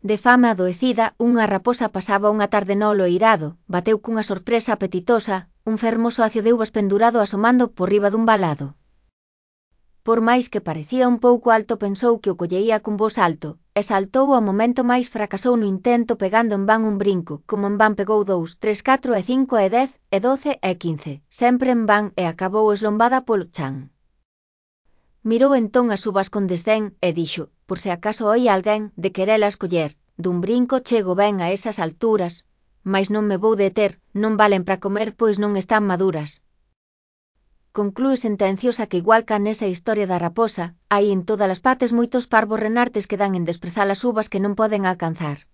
De fame adoecida, unha raposa pasaba unha tarde no loeirado, bateu cunha sorpresa apetitosa, un fermoso acio de uvas pendurado asomando por riba dun valado. Por máis que parecía un pouco alto pensou que o colleía cun bo salto, e saltou ao momento máis fracasou no intento pegando en van un brinco, como en van pegou 2, 3, 4 e 5 e 10, e 12 e 15, sempre en van e acabou eslombada polo chan. Mirou entón as uvas con desdén e dixo, por se acaso oía alguén de querelas coller, dun brinco chego ben a esas alturas, mais non me vou deter, non valen para comer pois non están maduras. Conclúe sentenciosa que igual ca nesa historia da raposa, hai en todas as partes moitos parvos renartes que dan en desprezar as uvas que non poden alcanzar.